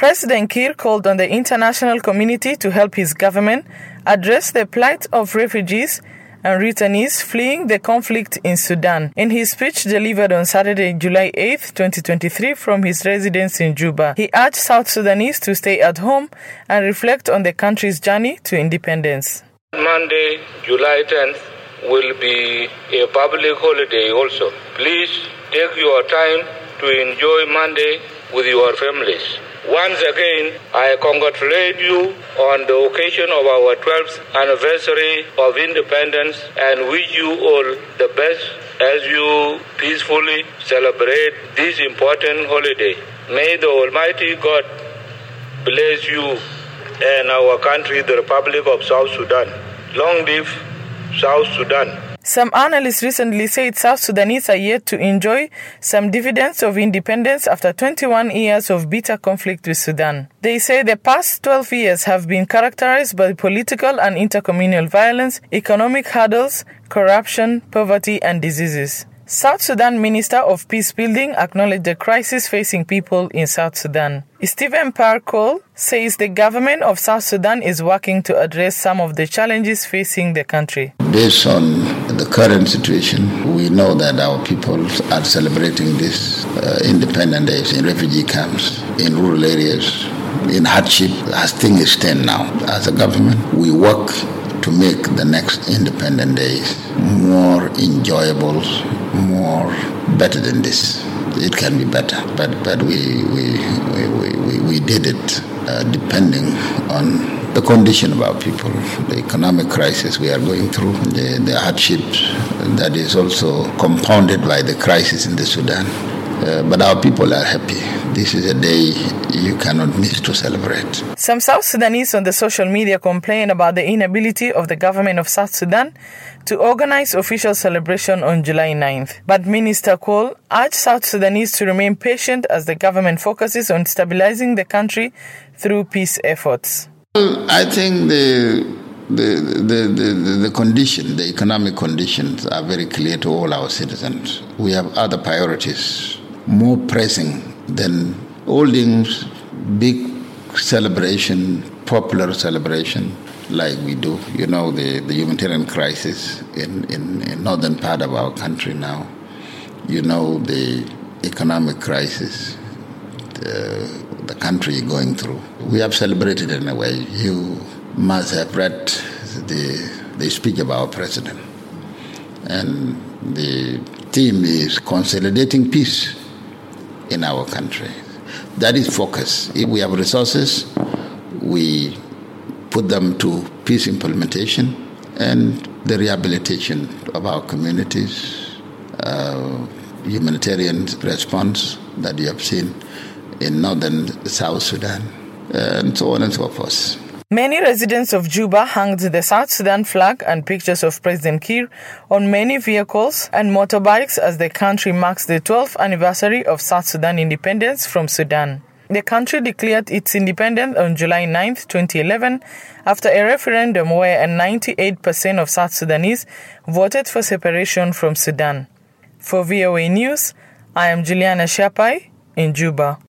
President Kiir called on the international community to help his government address the plight of refugees and returnees fleeing the conflict in Sudan. In his speech delivered on Saturday, July 8, 2023, from his residence in Juba, he urged South Sudanese to stay at home and reflect on the country's journey to independence. Monday, July 10th, will be a public holiday also. Please take your time to enjoy Monday with your families. Once again, I congratulate you on the occasion of our 12th anniversary of independence and wish you all the best as you peacefully celebrate this important holiday. May the Almighty God bless you and our country, the Republic of South Sudan. Long live South Sudan. Some analysts recently said South Sudanese are yet to enjoy some dividends of independence after 21 years of bitter conflict with Sudan. They say the past 12 years have been characterized by political and intercommunal violence, economic hurdles, corruption, poverty, and diseases. South Sudan Minister of Peacebuilding acknowledged the crisis facing people in South Sudan. Stephen Parkour says the government of South Sudan is working to address some of the challenges facing the country. Based on the current situation, we know that our people are celebrating this Independence Day in refugee camps, in rural areas, in hardship as things stand now. As a government, we work to make the next Independence Days more enjoyable, more better than this. It can be better, but we did it depending on the condition of our people, the economic crisis we are going through, the hardships that is also compounded by the crisis in the Sudan. But our people are happy. This is a day you cannot miss to celebrate. Some South Sudanese on the social media complain about the inability of the government of South Sudan to organize official celebration on July 9th. But Minister Cole urged South Sudanese to remain patient as the government focuses on stabilizing the country through peace efforts. Well, I think the condition, the economic conditions are very clear to all our citizens. We have other priorities more pressing than holding big celebration, popular celebration like we do. You know, the humanitarian crisis in northern part of our country now. You know, the economic crisis the country going through. We have celebrated in a way. You must have read the speech of our president. And the theme is consolidating peace in our country. That is focus. If we have resources, we put them to peace implementation and the rehabilitation of our communities, humanitarian response that you have seen in northern South Sudan, and so on and so forth. Many residents of Juba hung the South Sudan flag and pictures of President Kiir on many vehicles and motorbikes as the country marks the 12th anniversary of South Sudan independence from Sudan. The country declared its independence on July 9, 2011, after a referendum where 98% of South Sudanese voted for separation from Sudan. For VOA News, I am Juliana Shapai in Juba.